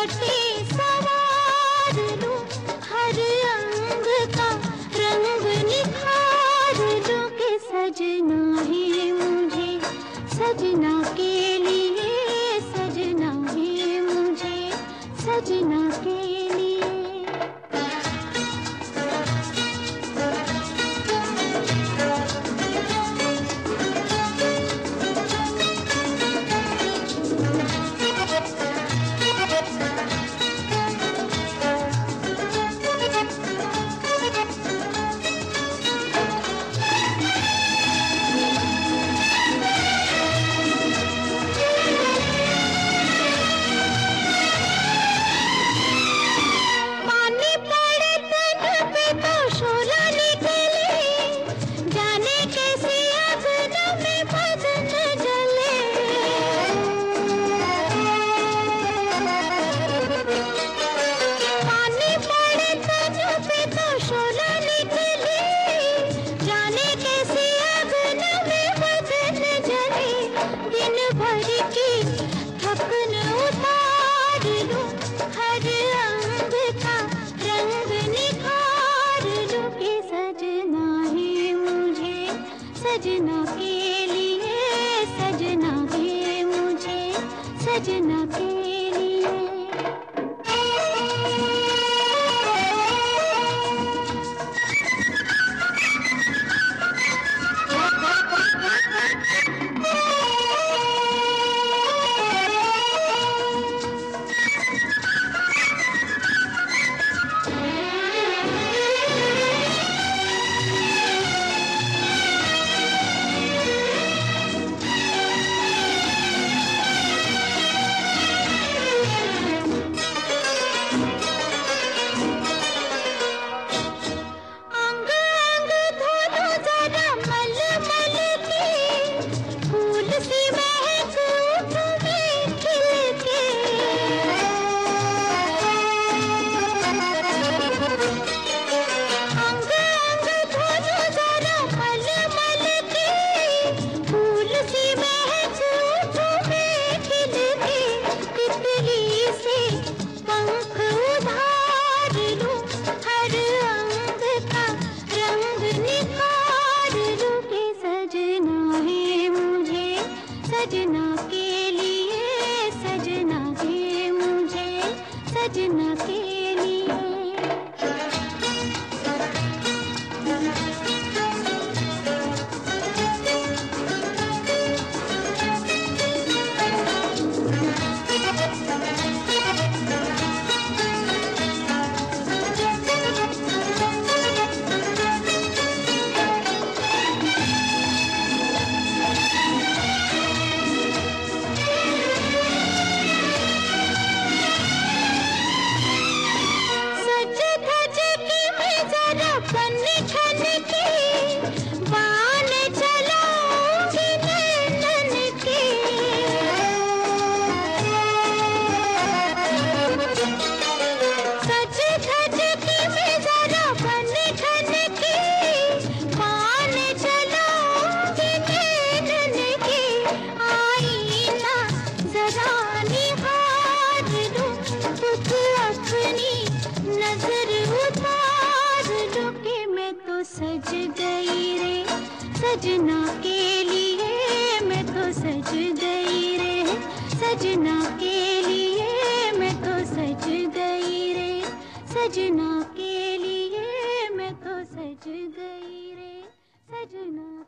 सटे सवार लूं, हर अंग का रंग निखार लूं कि सजना है मुझे, सजना के लिए, सजना है मुझे, सजना के लिए। सजना के लिए, सजना है मुझे, सजना के लिए। सजना के लिए, सजना है मुझे, सजना के लिए। सज गई रे सजना के लिए, मैं तो सज गई रे सजना के लिए, मैं तो सज गई रे सजना के लिए, मैं तो सज गई रे सजना।